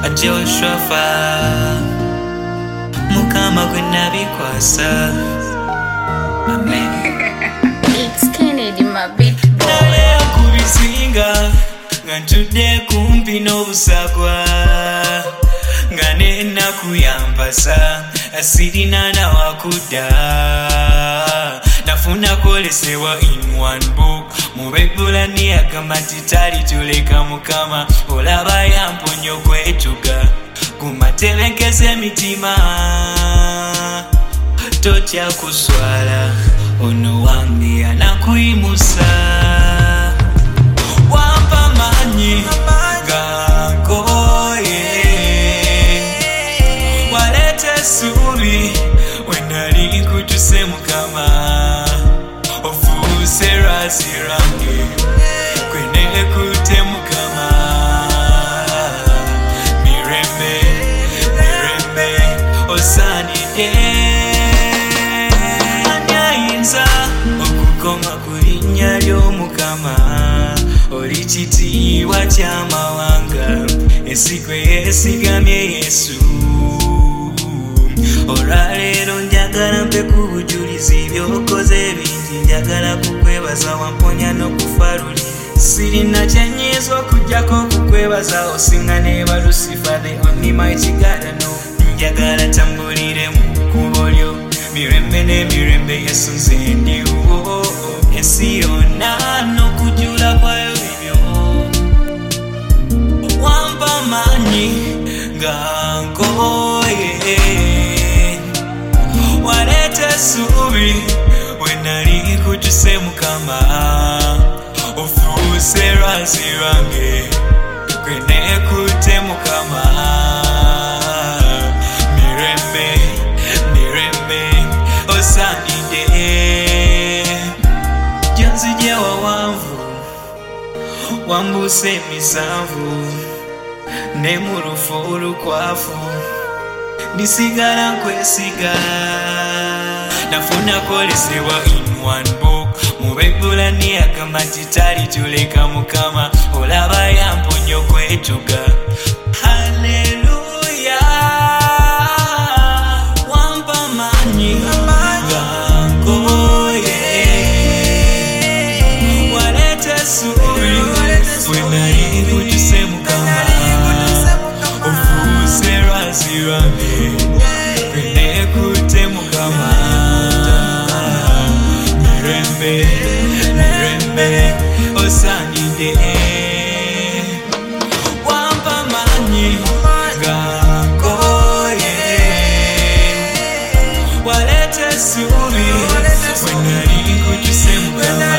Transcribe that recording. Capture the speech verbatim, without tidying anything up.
Joshua fa Mukama kwena bikwasa. Amen. It's Kennedy, my big boy. Nale kubisinga ngantude kumpi n'obusagwa nganena kuyambasa asirina na wakuda nafuna kolesewa in one book mubebula ni akamati tali tuleka mukama olaba yamponyo kwetuga kumatebekeze emitima totya kuswala ono wange anakuyimusa wampa manyi gankoye walete subi wenali nkutuse mukama ofuse razirange kwene kute mukama mirembe mirembe osanide anyayinza okukoma kulinnya ly'omukama oli kitiibwa ky'amawanga ensigo yeesigamye Yesu. Olwaleero njagala mpe ku bujulizi by'okoze bingi njagala kukwebaza wamponya n'okufa luli sirina kyenyiza okuggyako okukwebaza osinga ne ba Lucifer the only mighty God I know njagala tambulire mu kkubo lyo mirembe n'emirembe Yesu nze ndiwo ensi yonna n'okujjula kwayo ebyo wampa manyi nga nkoye walete subi wenali nkutuse mukama ofuuse lwazi lwange kwenekute mukama mirembe mirembe osanide jonzije wawanvu wambuse emisanvu ne mu lufo olukwafu ndisigala nkwesiga nafuna kolesewa in one book mubebula ni akamati tali tuleka mukama olaba yamponyo kwetuga haleluya wampa manyi gankoye walete subi wenali nkutuse mukama ofuse lwazi lwange kwenekute mukama mirembe mirembe osanide wampa manyi gankoye walete subi wenali nkutuse mukama